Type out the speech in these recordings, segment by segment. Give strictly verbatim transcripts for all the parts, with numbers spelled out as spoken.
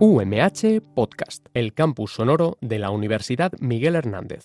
U M H Podcast, el campus sonoro de la Universidad Miguel Hernández.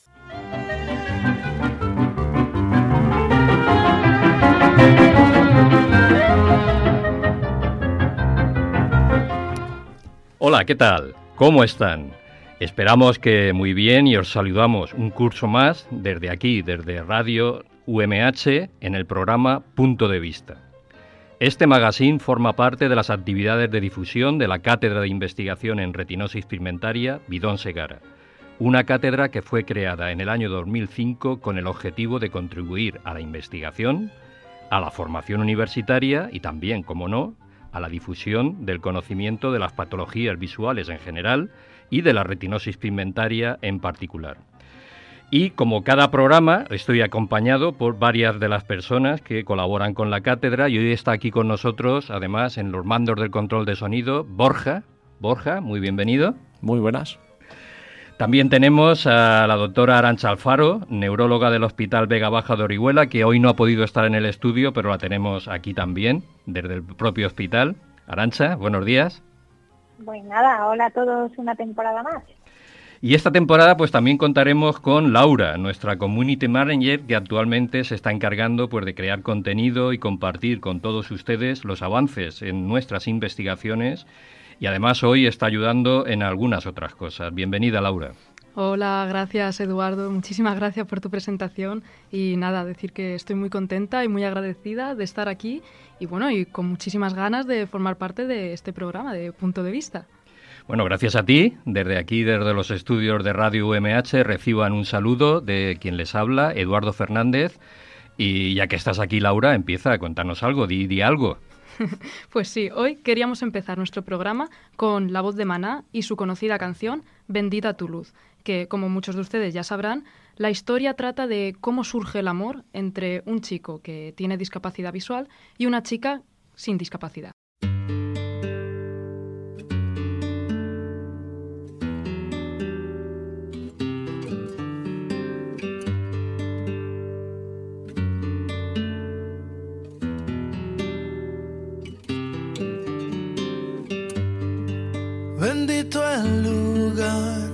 Hola, ¿qué tal? ¿Cómo están? Esperamos que muy bien y os saludamos un curso más desde aquí, desde Radio U M H, en el programa Punto de Vista. Este magazine forma parte de las actividades de difusión de la Cátedra de Investigación en Retinosis Pigmentaria Bidón Segara, una cátedra que fue creada en el año dos mil cinco con el objetivo de contribuir a la investigación, a la formación universitaria y también, como no, a la difusión del conocimiento de las patologías visuales en general y de la retinosis pigmentaria en particular. Y como cada programa, estoy acompañado por varias de las personas que colaboran con la cátedra y hoy está aquí con nosotros, además, en los mandos del control de sonido, Borja. Borja, muy bienvenido. Muy buenas. También tenemos a la doctora Arantxa Alfaro, neuróloga del Hospital Vega Baja de Orihuela, que hoy no ha podido estar en el estudio, pero la tenemos aquí también, desde el propio hospital. Arantxa, buenos días. Pues nada, hola a todos, una temporada más. Y esta temporada pues también contaremos con Laura, nuestra Community Manager, que actualmente se está encargando pues de crear contenido y compartir con todos ustedes los avances en nuestras investigaciones y además hoy está ayudando en algunas otras cosas. Bienvenida, Laura. Hola, gracias Eduardo, muchísimas gracias por tu presentación y nada, decir que estoy muy contenta y muy agradecida de estar aquí y bueno, y con muchísimas ganas de formar parte de este programa de Punto de Vista. Bueno, gracias a ti. Desde aquí, desde los estudios de Radio U M H, reciban un saludo de quien les habla, Eduardo Fernández. Y ya que estás aquí, Laura, empieza a contarnos algo, di, di algo. Pues sí, hoy queríamos empezar nuestro programa con La Voz de Maná y su conocida canción Bendita tu luz, que, como muchos de ustedes ya sabrán, la historia trata de cómo surge el amor entre un chico que tiene discapacidad visual y una chica sin discapacidad. Bendito el lugar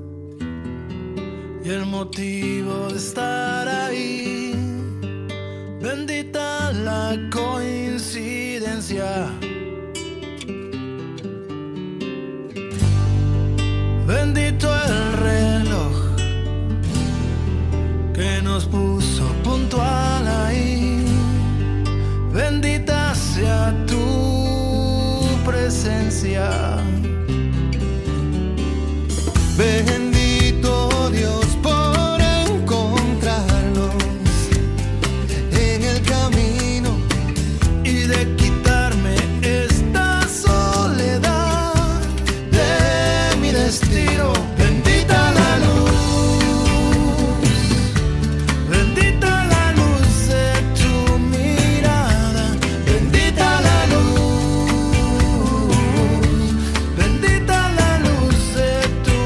y el motivo de estar ahí. Bendita la coincidencia. Bendito el reloj que nos puso puntual ahí. Bendita sea tu presencia. Bendito Dios por encontrarnos en el camino y de quitarme esta soledad de mi destino. Bendita la luz, bendita la luz de tu mirada, bendita la luz, bendita la luz de tu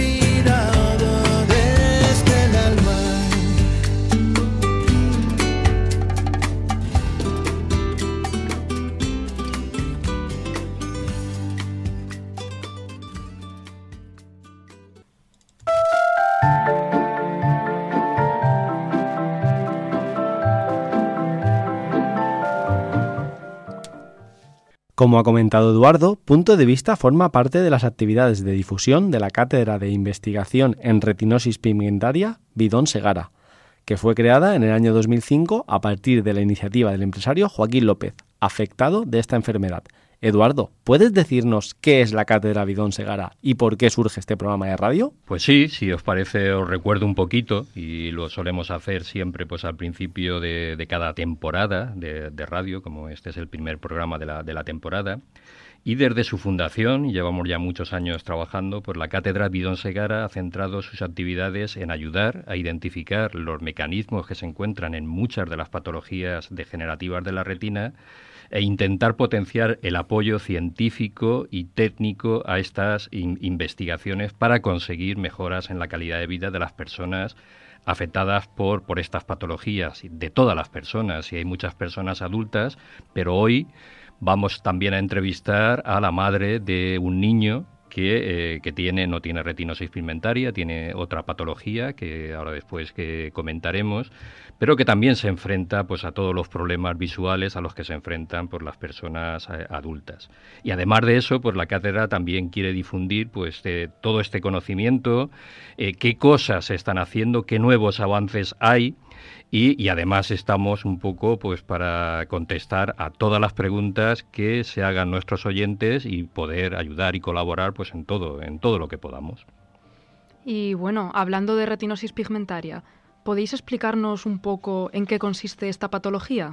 Como ha comentado Eduardo, Punto de Vista forma parte de las actividades de difusión de la Cátedra de Investigación en Retinosis Pigmentaria Bidón Segara, que fue creada en el año dos mil cinco a partir de la iniciativa del empresario Joaquín López, afectado de esta enfermedad. Eduardo, ¿puedes decirnos qué es la Cátedra Bidón Segara y por qué surge este programa de radio? Pues sí, si os parece os recuerdo un poquito y lo solemos hacer siempre pues al principio de, de cada temporada de, de radio, como este es el primer programa de la, de la temporada. Y desde su fundación, y llevamos ya muchos años trabajando, pues la Cátedra Bidón Segara ha centrado sus actividades en ayudar a identificar los mecanismos que se encuentran en muchas de las patologías degenerativas de la retina e intentar potenciar el apoyo científico y técnico a estas in- investigaciones para conseguir mejoras en la calidad de vida de las personas afectadas por, por estas patologías, de todas las personas, y hay muchas personas adultas, pero hoy vamos también a entrevistar a la madre de un niño que, eh, que tiene, no tiene retinosis pigmentaria, tiene otra patología que ahora después que comentaremos, pero que también se enfrenta pues a todos los problemas visuales a los que se enfrentan pues, las personas eh, adultas. Y además de eso, pues la cátedra también quiere difundir pues eh, todo este conocimiento, eh, qué cosas se están haciendo, qué nuevos avances hay. Y, y además estamos un poco pues para contestar a todas las preguntas que se hagan nuestros oyentes y poder ayudar y colaborar pues en todo, en todo lo que podamos. Y bueno, hablando de retinosis pigmentaria, ¿podéis explicarnos un poco en qué consiste esta patología?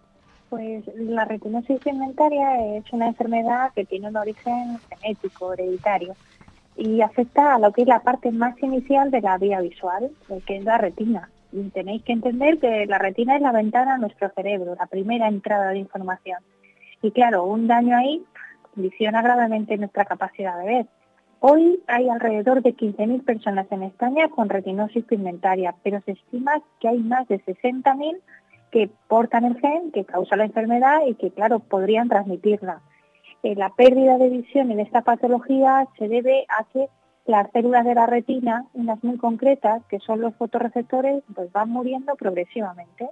Pues la retinosis pigmentaria es una enfermedad que tiene un origen genético, hereditario, y afecta a lo que es la parte más inicial de la vía visual, que es la retina. Y tenéis que entender que la retina es la ventana a nuestro cerebro, la primera entrada de información. Y claro, un daño ahí condiciona gravemente nuestra capacidad de ver. Hoy hay alrededor de quince mil personas en España con retinosis pigmentaria, pero se estima que hay más de sesenta mil que portan el gen que causa la enfermedad y que, claro, podrían transmitirla. Eh, la pérdida de visión en esta patología se debe a que las células de la retina, unas muy concretas, que son los fotorreceptores, pues van muriendo progresivamente.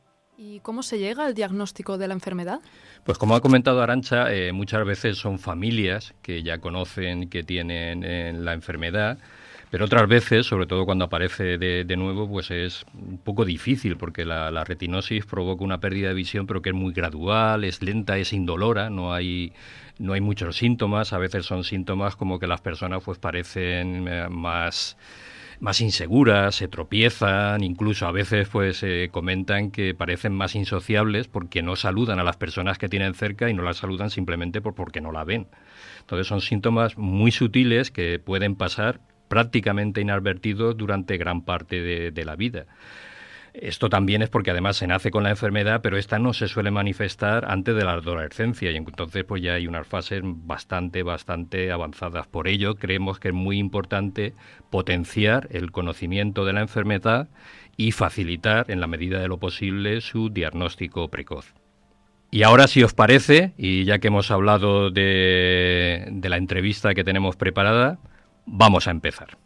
¿Y cómo se llega al diagnóstico de la enfermedad? Pues como ha comentado Arantxa, eh, muchas veces son familias que ya conocen que tienen eh, la enfermedad, pero otras veces, sobre todo cuando aparece de, de nuevo, pues es un poco difícil porque la, la retinosis provoca una pérdida de visión, pero que es muy gradual, es lenta, es indolora, no hay... No hay muchos síntomas, a veces son síntomas como que las personas pues parecen eh, más, más inseguras, se tropiezan, incluso a veces pues eh, comentan que parecen más insociables porque no saludan a las personas que tienen cerca y no las saludan simplemente por, porque no la ven. Entonces son síntomas muy sutiles que pueden pasar prácticamente inadvertidos durante gran parte de, de la vida. Esto también es porque además se nace con la enfermedad, pero esta no se suele manifestar antes de la adolescencia y entonces pues ya hay unas fases bastante, bastante avanzadas. Por ello creemos que es muy importante potenciar el conocimiento de la enfermedad y facilitar en la medida de lo posible su diagnóstico precoz. Y ahora, si os parece, y ya que hemos hablado de, de la entrevista que tenemos preparada, vamos a empezar.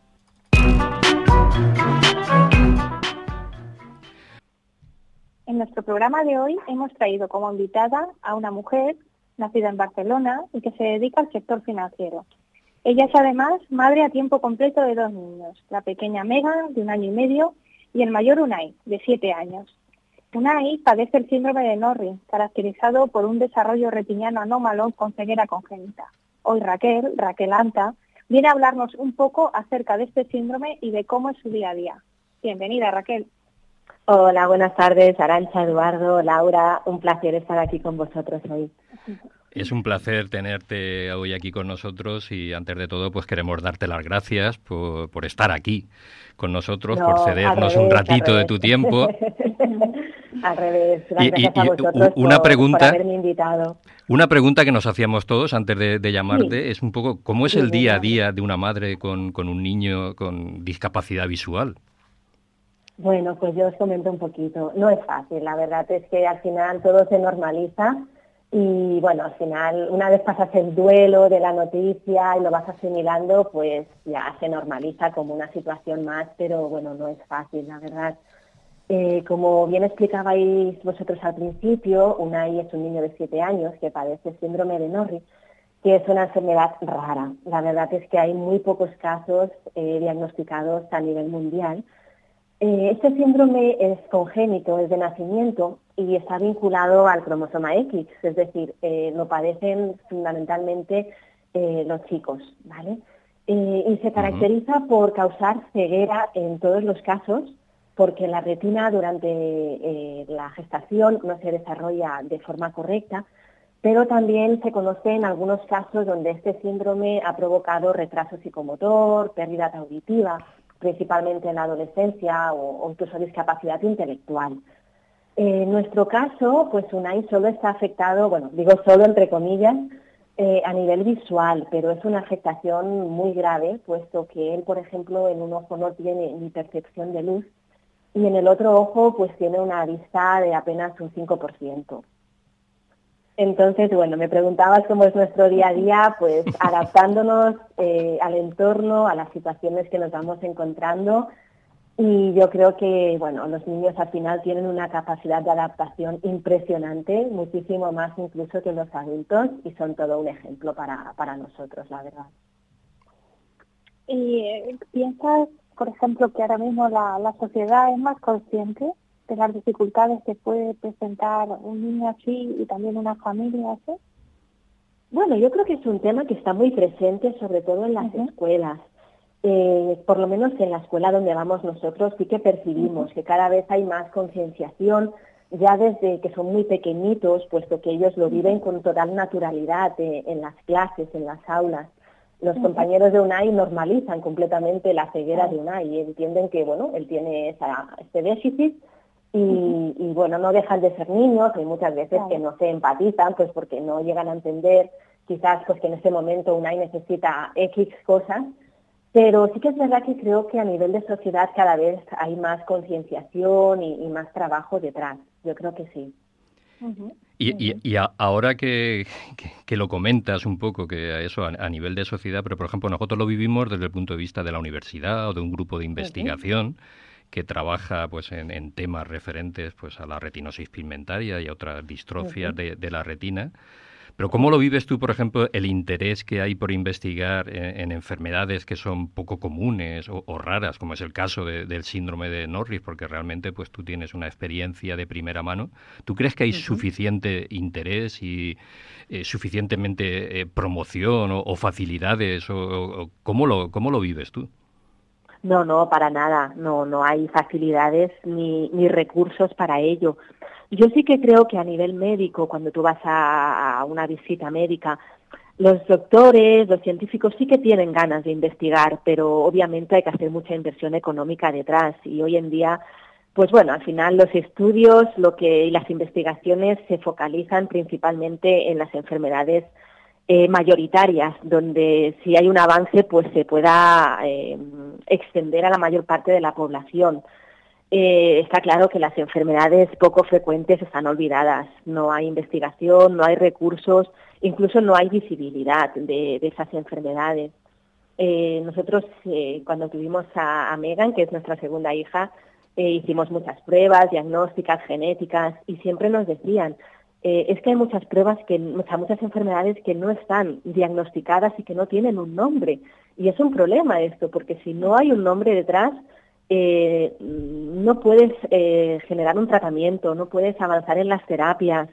En nuestro programa de hoy hemos traído como invitada a una mujer nacida en Barcelona y que se dedica al sector financiero. Ella es además madre a tiempo completo de dos niños, la pequeña Megan, de un año y medio, y el mayor Unai, de siete años. Unai padece el síndrome de Norrie, caracterizado por un desarrollo retiniano anómalo con ceguera congénita. Hoy Raquel, Raquel Anta, viene a hablarnos un poco acerca de este síndrome y de cómo es su día a día. Bienvenida, Raquel. Hola, buenas tardes, Arantxa, Eduardo, Laura, un placer estar aquí con vosotros hoy. Es un placer tenerte hoy aquí con nosotros y antes de todo pues queremos darte las gracias por, por estar aquí con nosotros, no, por cedernos revés, un ratito de tu tiempo. Al revés, gracias y, y, a vosotros y una por, pregunta, por haberme invitado. Una pregunta que nos hacíamos todos antes de, de llamarte sí. es un poco, ¿cómo es sí, el día a día de una madre con, con un niño con discapacidad visual? Bueno, pues yo os comento un poquito. No es fácil, la verdad es que al final todo se normaliza y bueno, al final una vez pasas el duelo de la noticia y lo vas asimilando, pues ya se normaliza como una situación más, pero bueno, no es fácil, la verdad. Eh, como bien explicabais vosotros al principio, Unai es un niño de siete años que padece síndrome de Norrie, que es una enfermedad rara. La verdad es que hay muy pocos casos eh, diagnosticados a nivel mundial. Este síndrome es congénito, es de nacimiento y está vinculado al cromosoma X, es decir, eh, lo padecen fundamentalmente eh, los chicos, ¿vale? Eh, y se caracteriza uh-huh. por causar ceguera en todos los casos, porque la retina durante eh, la gestación no se desarrolla de forma correcta, pero también se conocen algunos casos donde este síndrome ha provocado retraso psicomotor, pérdida auditiva, principalmente en la adolescencia o, o incluso discapacidad intelectual. En nuestro caso, pues Unai solo está afectado, bueno, digo solo entre comillas, eh, a nivel visual, pero es una afectación muy grave, puesto que él, por ejemplo, en un ojo no tiene ni percepción de luz y en el otro ojo pues tiene una vista de apenas un cinco por ciento. Entonces, bueno, me preguntabas cómo es nuestro día a día, pues adaptándonos eh, al entorno, a las situaciones que nos vamos encontrando. Y yo creo que, bueno, los niños al final tienen una capacidad de adaptación impresionante, muchísimo más incluso que los adultos, y son todo un ejemplo para, para nosotros, la verdad. ¿Y eh, piensas, por ejemplo, que ahora mismo la, la sociedad es más consciente de las dificultades que puede presentar un niño así y también una familia así? Bueno, yo creo que es un tema que está muy presente, sobre todo en las uh-huh. escuelas. Eh, por lo menos en la escuela donde vamos nosotros sí que percibimos uh-huh. que cada vez hay más concienciación, ya desde que son muy pequeñitos, puesto que ellos lo viven con total naturalidad eh, en las clases, en las aulas. Los uh-huh. compañeros de Unai normalizan completamente la ceguera uh-huh. de Unai y entienden que, bueno, él tiene esa, este déficit y, uh-huh. y, bueno, no dejan de ser niños, y muchas veces uh-huh. que no se empatizan, pues porque no llegan a entender, quizás pues que en ese momento Unai necesita X cosas. Pero sí que es verdad que creo que a nivel de sociedad cada vez hay más concienciación y, y más trabajo detrás. Yo creo que sí. Uh-huh. Y, y, y a, ahora que, que, que lo comentas un poco, que eso a, a nivel de sociedad, pero por ejemplo nosotros lo vivimos desde el punto de vista de la universidad o de un grupo de investigación uh-huh. que trabaja pues en, en temas referentes pues a la retinosis pigmentaria y a otras distrofias uh-huh. de, de la retina. Pero ¿cómo lo vives tú, por ejemplo, el interés que hay por investigar en, en enfermedades que son poco comunes o, o raras, como es el caso de, del síndrome de Norris, porque realmente pues tú tienes una experiencia de primera mano? ¿Tú crees que hay uh-huh. suficiente interés y eh, suficientemente eh, promoción o, o facilidades? O, o, ¿cómo lo, cómo lo vives tú? No, no, para nada. No, no hay facilidades ni, ni recursos para ello. Yo sí que creo que a nivel médico, cuando tú vas a, a una visita médica, los doctores, los científicos sí que tienen ganas de investigar, pero obviamente hay que hacer mucha inversión económica detrás. Y hoy en día, pues bueno, al final los estudios lo que, y las investigaciones se focalizan principalmente en las enfermedades eh, mayoritarias, donde si hay un avance, pues se pueda eh, extender a la mayor parte de la población. Eh, está claro que las enfermedades poco frecuentes están olvidadas, no hay investigación, no hay recursos, incluso no hay visibilidad de, de esas enfermedades. Eh, nosotros eh, cuando tuvimos a, a Megan, que es nuestra segunda hija, eh, hicimos muchas pruebas diagnósticas, genéticas, y siempre nos decían, eh, es que hay muchas pruebas, que muchas, muchas enfermedades que no están diagnosticadas y que no tienen un nombre. Y es un problema esto, porque si no hay un nombre detrás, Eh, no puedes eh, generar un tratamiento, no puedes avanzar en las terapias,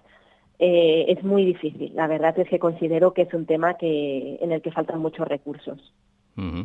eh, es muy difícil. La verdad es que considero que es un tema que en el que faltan muchos recursos. Uh-huh.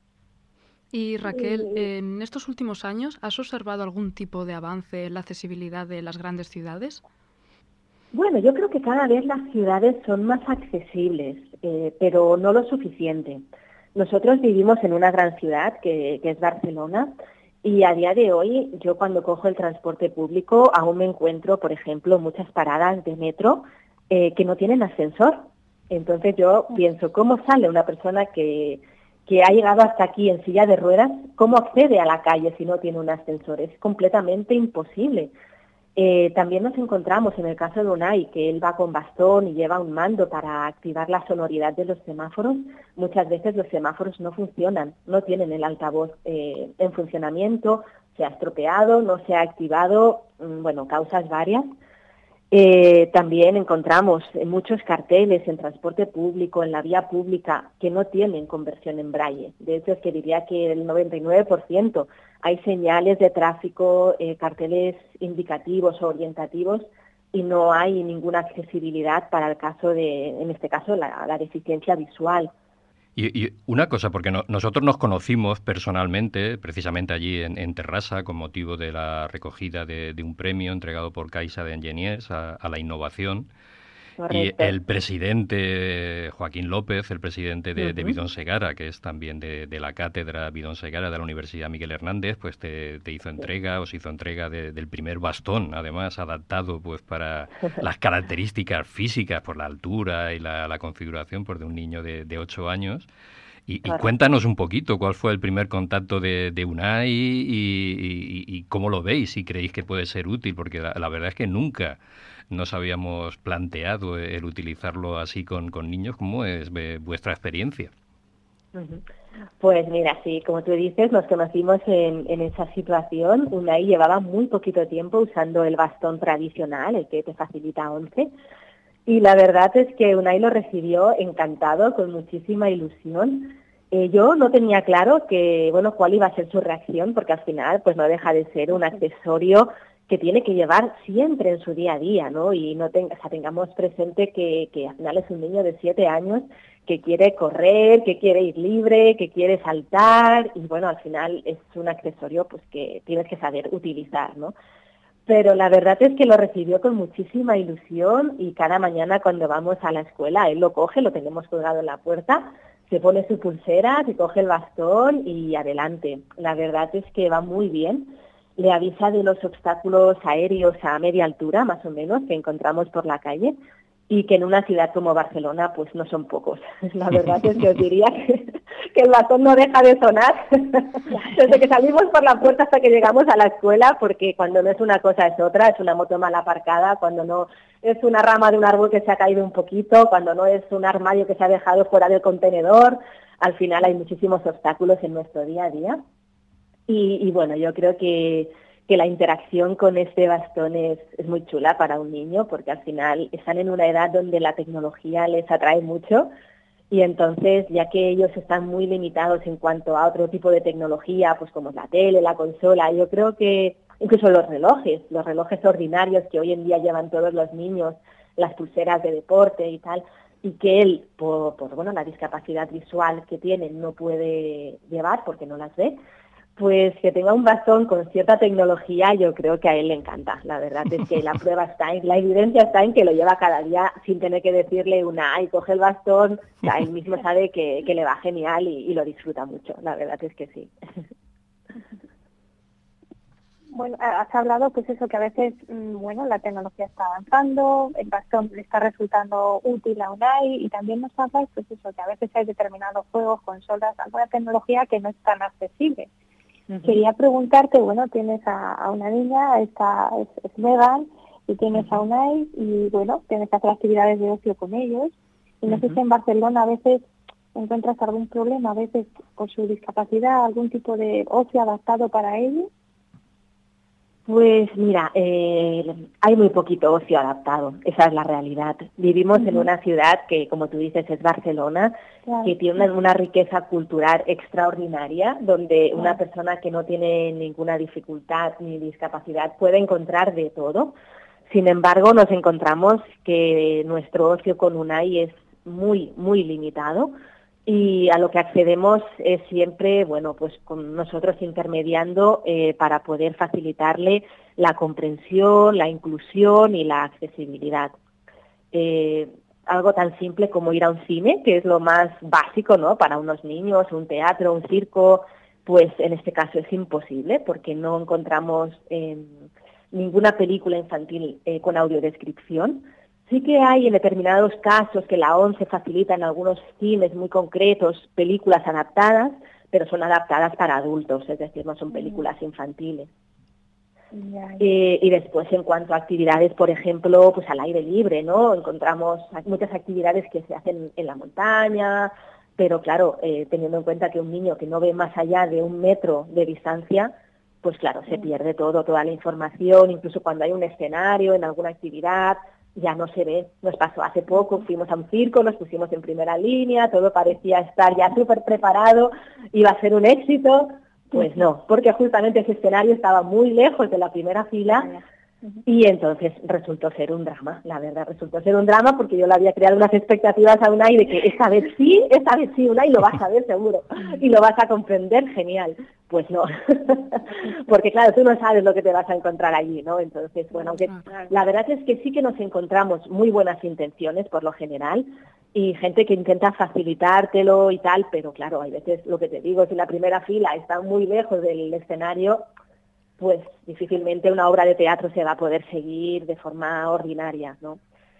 Y Raquel, ¿en estos últimos años has observado algún tipo de avance en la accesibilidad de las grandes ciudades? Bueno, yo creo que cada vez las ciudades son más accesibles, eh, pero no lo suficiente. Nosotros vivimos en una gran ciudad que, que es Barcelona. Y a día de hoy, yo cuando cojo el transporte público, aún me encuentro, por ejemplo, muchas paradas de metro eh, que no tienen ascensor. Entonces yo pienso, ¿cómo sale una persona que, que ha llegado hasta aquí en silla de ruedas? ¿Cómo accede a la calle si no tiene un ascensor? Es completamente imposible. Eh, también nos encontramos en el caso de Unai, que él va con bastón y lleva un mando para activar la sonoridad de los semáforos. Muchas veces los semáforos no funcionan, no tienen el altavoz eh, en funcionamiento, se ha estropeado, no se ha activado, bueno, causas varias. Eh, también encontramos muchos carteles en transporte público, en la vía pública, que no tienen conversión en braille. De hecho, es que diría que el noventa y nueve por ciento hay señales de tráfico, eh, carteles indicativos o orientativos, y no hay ninguna accesibilidad para el caso de, en este caso, la, la deficiencia visual. Y, y una cosa, porque no, nosotros nos conocimos personalmente, precisamente allí en, en Terrassa, con motivo de la recogida de, de un premio entregado por Caixa de Engineers a, a la innovación. Correcto. Y el presidente, Joaquín López, el presidente de, uh-huh. de Bidón Segara, que es también de, de la cátedra Bidón Segara de la Universidad Miguel Hernández, pues te, te hizo entrega, os hizo entrega de, del primer bastón, además adaptado pues para las características físicas, por la altura y la, la configuración pues, de un niño de, de ocho años. Y, y cuéntanos un poquito cuál fue el primer contacto de, de Unai y, y, y cómo lo veis, si creéis que puede ser útil, porque la, la verdad es que nunca nos habíamos planteado el utilizarlo así con, con niños. ¿Cómo es vuestra experiencia? Pues mira, sí, como tú dices, nos conocimos en, en esa situación. Unai llevaba muy poquito tiempo usando el bastón tradicional, el que te facilita once, y la verdad es que Unai lo recibió encantado, con muchísima ilusión. Eh, yo no tenía claro que, bueno, cuál iba a ser su reacción, porque al final pues no deja de ser un accesorio que tiene que llevar siempre en su día a día, ¿no? Y no tenga, o sea, tengamos presente que, que al final es un niño de siete años que quiere correr, que quiere ir libre, que quiere saltar, y bueno, al final es un accesorio pues que tienes que saber utilizar, ¿no? Pero la verdad es que lo recibió con muchísima ilusión, y cada mañana cuando vamos a la escuela él lo coge, lo tenemos colgado en la puerta, se pone su pulsera, se coge el bastón y adelante. La verdad es que va muy bien. Le avisa de los obstáculos aéreos a media altura, más o menos, que encontramos por la calle, y que en una ciudad como Barcelona pues no son pocos. La verdad es que os diría que, que el bastón no deja de sonar desde que salimos por la puerta hasta que llegamos a la escuela, porque cuando no es una cosa es otra, es una moto mal aparcada, cuando no es una rama de un árbol que se ha caído un poquito, cuando no es un armario que se ha dejado fuera del contenedor, al final hay muchísimos obstáculos en nuestro día a día. Y, y bueno, yo creo que, que la interacción con este bastón es, es muy chula para un niño, porque al final están en una edad donde la tecnología les atrae mucho, y entonces, ya que ellos están muy limitados en cuanto a otro tipo de tecnología, pues como la tele, la consola, yo creo que incluso los relojes, los relojes ordinarios que hoy en día llevan todos los niños, las pulseras de deporte y tal, y que él, por, por bueno, la discapacidad visual que tiene, no puede llevar porque no las ve, pues que tenga un bastón con cierta tecnología, yo creo que a él le encanta. La verdad es que la prueba está en, la evidencia está en que lo lleva cada día sin tener que decirle una, ay, coge el bastón, o sea, él mismo sabe que, que le va genial y, y lo disfruta mucho. La verdad es que sí. Bueno, has hablado pues eso, que a veces, bueno, la tecnología está avanzando, el bastón le está resultando útil a Unai, y también nos hablas pues eso, que a veces hay determinados juegos, consolas, alguna tecnología que no es tan accesible. Uh-huh. Quería preguntarte, bueno, tienes a, a una niña, esta es, es Megan, y tienes uh-huh. a Unai, y bueno, tienes que hacer actividades de ocio con ellos, y no uh-huh. sé si en Barcelona a veces encuentras algún problema, a veces por su discapacidad, algún tipo de ocio adaptado para ellos. Pues mira, eh, hay muy poquito ocio adaptado, esa es la realidad. Vivimos uh-huh. en una ciudad que, como tú dices, es Barcelona, claro. que tiene una, una riqueza cultural extraordinaria, donde claro. una persona que no tiene ninguna dificultad ni discapacidad puede encontrar de todo. Sin embargo, nos encontramos que nuestro ocio con Unai es muy, muy limitado, y a lo que accedemos es siempre, bueno, pues con nosotros intermediando eh, para poder facilitarle la comprensión, la inclusión y la accesibilidad. Eh, algo tan simple como ir a un cine, que es lo más básico, ¿no?, para unos niños, un teatro, un circo, pues en este caso es imposible, porque no encontramos eh, ninguna película infantil eh, con audiodescripción. Sí que hay en determinados casos que la ONCE facilita en algunos cines muy concretos películas adaptadas, pero son adaptadas para adultos, es decir, no son películas infantiles. Yeah. Eh, y después, en cuanto a actividades, por ejemplo, pues al aire libre, ¿no? Encontramos muchas actividades que se hacen en la montaña, pero claro, eh, teniendo en cuenta que un niño que no ve más allá de un metro de distancia, pues claro, se pierde todo, toda la información, incluso cuando hay un escenario en alguna actividad, ya no se ve. Nos pasó hace poco, fuimos a un circo, nos pusimos en primera línea, todo parecía estar ya súper preparado, iba a ser un éxito, pues no, porque justamente ese escenario estaba muy lejos de la primera fila, y entonces resultó ser un drama, la verdad, resultó ser un drama porque yo le había creado unas expectativas a Unai de que esta vez sí, esta vez sí, Unai, lo vas a ver seguro, y lo vas a comprender, genial. Pues no, porque claro, tú no sabes lo que te vas a encontrar allí, ¿no? Entonces, bueno, aunque la verdad es que sí que nos encontramos muy buenas intenciones por lo general, y gente que intenta facilitártelo y tal, pero claro, hay veces, lo que te digo, si la primera fila está muy lejos del escenario, pues difícilmente una obra de teatro se va a poder seguir de forma ordinaria, ¿no?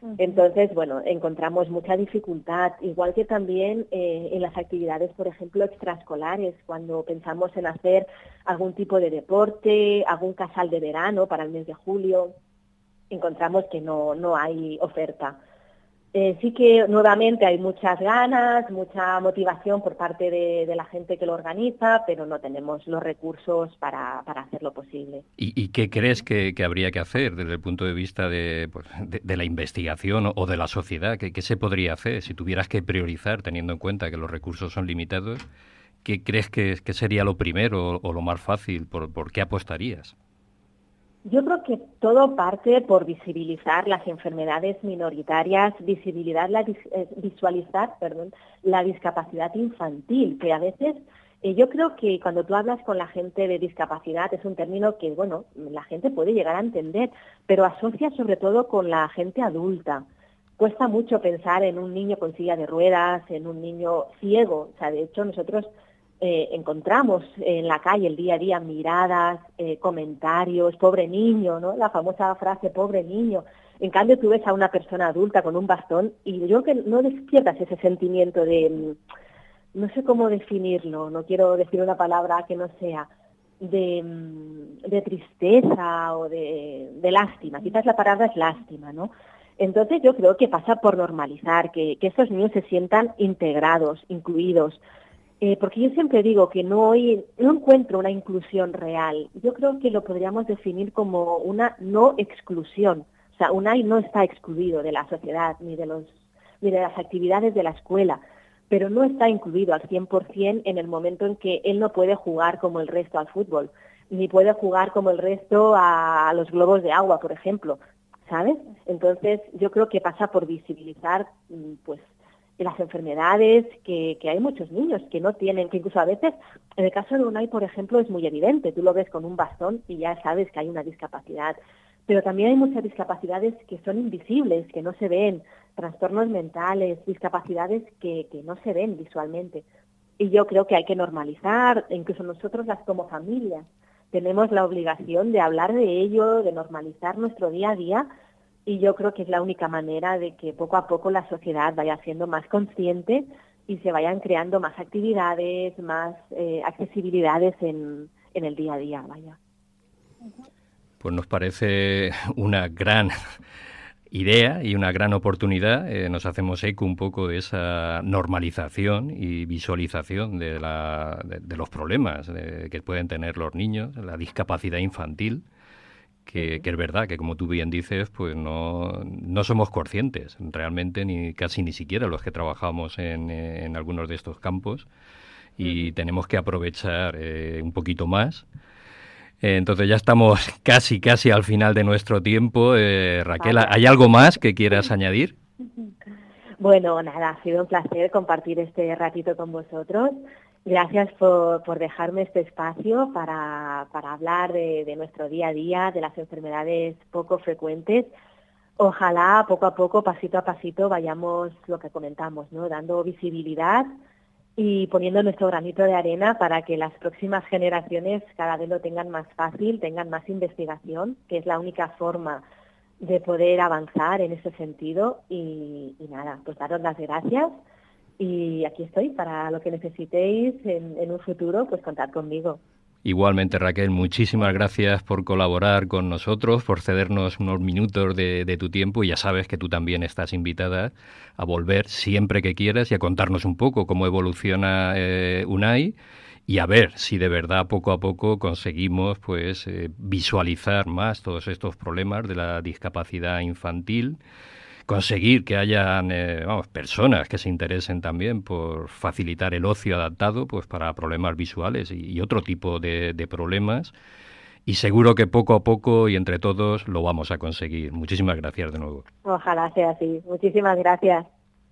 Entonces, bueno, encontramos mucha dificultad, igual que también eh, en las actividades, por ejemplo, extraescolares, cuando pensamos en hacer algún tipo de deporte, algún casal de verano para el mes de julio, encontramos que no, no hay oferta. Eh, sí que nuevamente hay muchas ganas, mucha motivación por parte de, de la gente que lo organiza, pero no tenemos los recursos para, para hacerlo posible. ¿Y, y qué crees que, que habría que hacer desde el punto de vista de, pues, de, de la investigación o, o de la sociedad? ¿Qué, ¿Qué se podría hacer si tuvieras que priorizar, teniendo en cuenta que los recursos son limitados? ¿Qué crees que, que sería lo primero o, o lo más fácil? ¿Por, por qué apostarías? Yo creo que todo parte por visibilizar las enfermedades minoritarias, visibilidad, la, eh, visualizar perdón, la discapacidad infantil, que a veces eh, yo creo que cuando tú hablas con la gente de discapacidad es un término que, bueno, la gente puede llegar a entender, pero asocia sobre todo con la gente adulta. Cuesta mucho pensar en un niño con silla de ruedas, en un niño ciego. O sea, de hecho, nosotros Eh, encontramos en la calle el día a día miradas, eh, comentarios, pobre niño, ¿no? La famosa frase, pobre niño. En cambio, tú ves a una persona adulta con un bastón y yo creo que no despiertas ese sentimiento de, no sé cómo definirlo, no quiero decir una palabra que no sea, de, de tristeza o de, de lástima. Quizás la palabra es lástima, ¿no? Entonces yo creo que pasa por normalizar, que, que estos niños se sientan integrados, incluidos. Eh, porque yo siempre digo que no, hay, no encuentro una inclusión real. Yo creo que lo podríamos definir como una no exclusión. O sea, Unai no está excluido de la sociedad ni de, los, ni de las actividades de la escuela, pero no está incluido al cien por ciento en el momento en que él no puede jugar como el resto al fútbol, ni puede jugar como el resto a los globos de agua, por ejemplo, ¿sabes? Entonces, yo creo que pasa por visibilizar, pues, las enfermedades, que, que hay muchos niños que no tienen, que incluso a veces, en el caso de Unai, por ejemplo, es muy evidente, tú lo ves con un bastón y ya sabes que hay una discapacidad, pero también hay muchas discapacidades que son invisibles, que no se ven, trastornos mentales, discapacidades que, que no se ven visualmente. Y yo creo que hay que normalizar, incluso nosotros las como familias, tenemos la obligación de hablar de ello, de normalizar nuestro día a día. Y yo creo que es la única manera de que poco a poco la sociedad vaya siendo más consciente y se vayan creando más actividades, más eh, accesibilidades en, en el día a día, vaya. Pues nos parece una gran idea y una gran oportunidad. Eh, nos hacemos eco un poco de esa normalización y visualización de, la, de, de los problemas de, que pueden tener los niños, la discapacidad infantil. Que, que es verdad que, como tú bien dices, pues no, no somos conscientes realmente, ni casi ni siquiera los que trabajamos en, en algunos de estos campos, y uh-huh. tenemos que aprovechar eh, un poquito más. Eh, entonces ya estamos casi, casi al final de nuestro tiempo. Eh, Raquel, ¿hay algo más que quieras añadir? Bueno, nada, ha sido un placer compartir este ratito con vosotros. Gracias por, por dejarme este espacio para, para hablar de, de nuestro día a día, de las enfermedades poco frecuentes. Ojalá poco a poco, pasito a pasito, vayamos, lo que comentamos, ¿no? Dando visibilidad y poniendo nuestro granito de arena para que las próximas generaciones cada vez lo tengan más fácil, tengan más investigación, que es la única forma de poder avanzar en ese sentido. Y, y nada, pues daros las gracias. Y aquí estoy para lo que necesitéis en, en un futuro, pues contad conmigo. Igualmente, Raquel, muchísimas gracias por colaborar con nosotros, por cedernos unos minutos de, de tu tiempo, y ya sabes que tú también estás invitada a volver siempre que quieras y a contarnos un poco cómo evoluciona eh, Unai, y a ver si de verdad poco a poco conseguimos pues eh, visualizar más todos estos problemas de la discapacidad infantil, conseguir que hayan eh, vamos, personas que se interesen también por facilitar el ocio adaptado pues para problemas visuales y, y otro tipo de, de problemas, y seguro que poco a poco y entre todos lo vamos a conseguir. Muchísimas gracias de nuevo. Ojalá sea así. Muchísimas gracias.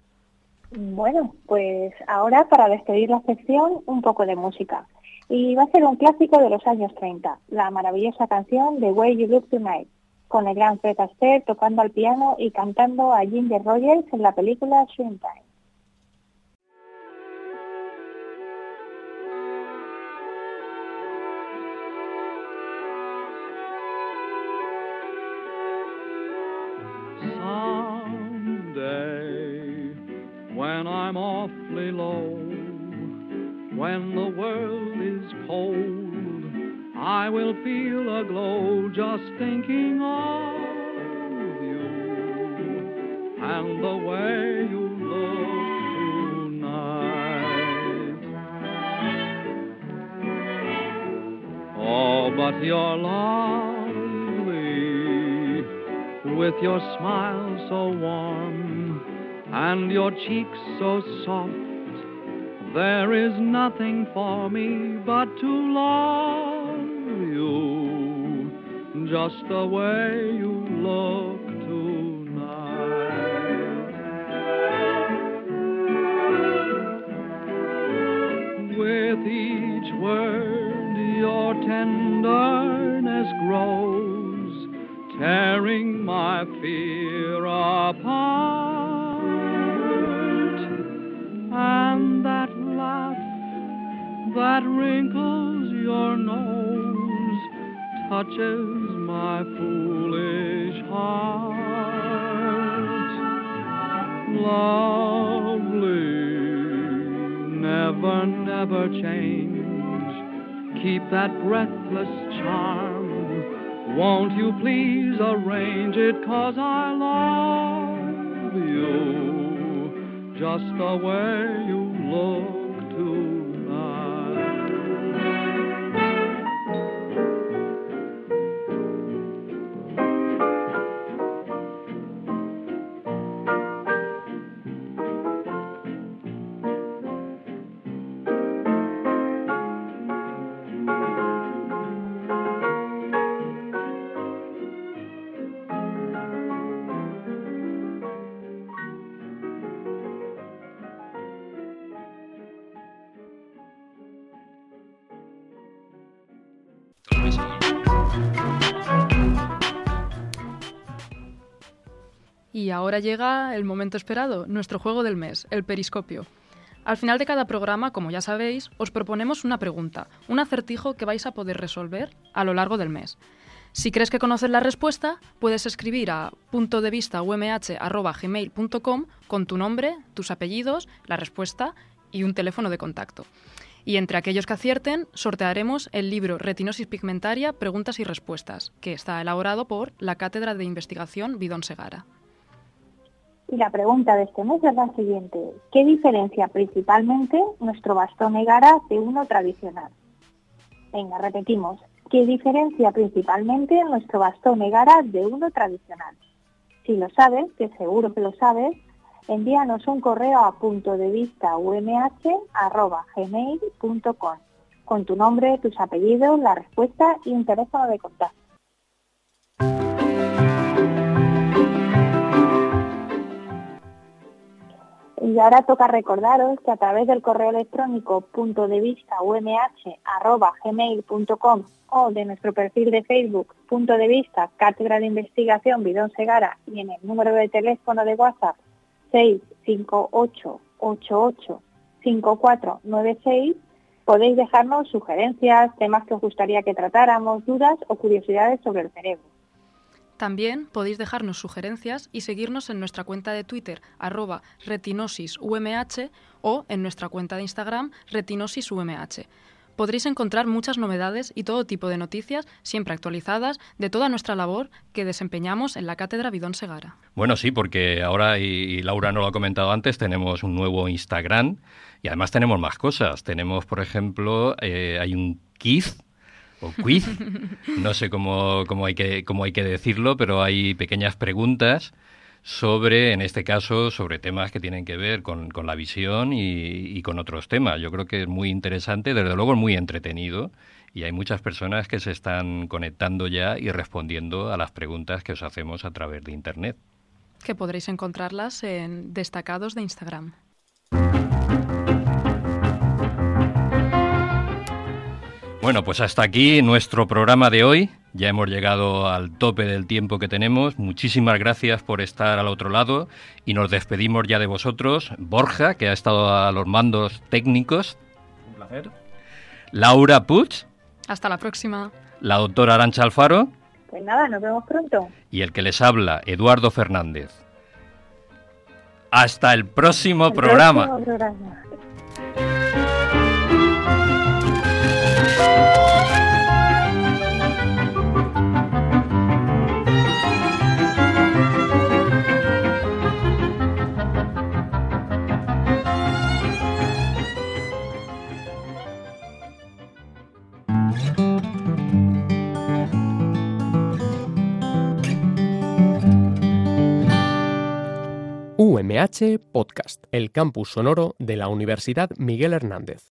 Bueno, pues ahora para despedir la sección un poco de música. Y va a ser un clásico de los años treinta, la maravillosa canción The Way You Look Tonight, con el gran Fred Astaire tocando al piano y cantando a Ginger Rogers en la película Swing Time. I'm awfully low. When the world is cold, I will feel a glow just thinking of you and the way you look tonight. Oh, but you're lovely, with your smile so warm and your cheeks so soft. There is nothing for me but to love you, just the way you look tonight. With each word your tenderness grows, tearing my fear apart. And that laugh that wrinkles your nose touches my foolish heart. Lovely, never, never change. Keep that breathless charm. Won't you please arrange it, 'cause I love you just the way you look tonight. Y ahora llega el momento esperado, nuestro juego del mes, el periscopio. Al final de cada programa, como ya sabéis, os proponemos una pregunta, un acertijo que vais a poder resolver a lo largo del mes. Si crees que conoces la respuesta, puedes escribir a punto de vista u m h arroba gmail punto com con tu nombre, tus apellidos, la respuesta y un teléfono de contacto. Y entre aquellos que acierten, sortearemos el libro Retinosis pigmentaria, preguntas y respuestas, que está elaborado por la Cátedra de Investigación Bidón Segara. Y la pregunta de este mes es la siguiente. ¿Qué diferencia principalmente nuestro bastón Egara de uno tradicional? Venga, repetimos. ¿Qué diferencia principalmente nuestro bastón Egara de uno tradicional? Si lo sabes, que seguro que lo sabes, envíanos un correo a punto de vista u m h arroba gmail punto com con tu nombre, tus apellidos, la respuesta y un teléfono de contacto. Y ahora toca recordaros que a través del correo electrónico punto de vista u m h arroba gmail punto com o de nuestro perfil de Facebook Punto de Vista Cátedra de Investigación Bidón Segara y en el número de teléfono de WhatsApp seis cinco ocho ocho ocho cinco cuatro nueve seis podéis dejarnos sugerencias, temas que os gustaría que tratáramos, dudas o curiosidades sobre el cerebro. También podéis dejarnos sugerencias y seguirnos en nuestra cuenta de Twitter, arroba retinosisumh, o en nuestra cuenta de Instagram, retinosisumh. Podréis encontrar muchas novedades y todo tipo de noticias, siempre actualizadas, de toda nuestra labor que desempeñamos en la Cátedra Bidón Segara. Bueno, sí, porque ahora, y Laura no lo ha comentado antes, tenemos un nuevo Instagram y además tenemos más cosas. Tenemos, por ejemplo, eh, hay un quiz, o quiz, no sé cómo, cómo, hay que, cómo hay que decirlo, pero hay pequeñas preguntas sobre, en este caso, sobre temas que tienen que ver con, con la visión y, y con otros temas. Yo creo que es muy interesante, desde luego es muy entretenido y hay muchas personas que se están conectando ya y respondiendo a las preguntas que os hacemos a través de Internet. Que podréis encontrarlas en destacados de Instagram. Bueno, pues hasta aquí nuestro programa de hoy. Ya hemos llegado al tope del tiempo que tenemos. Muchísimas gracias por estar al otro lado y nos despedimos ya de vosotros. Borja, que ha estado a los mandos técnicos. Un placer. Laura Puig. Hasta la próxima. La doctora Arantxa Alfaro. Pues nada, nos vemos pronto. Y el que les habla, Eduardo Fernández. Hasta el próximo El programa. próximo programa. U M H Podcast, el campus sonoro de la Universidad Miguel Hernández.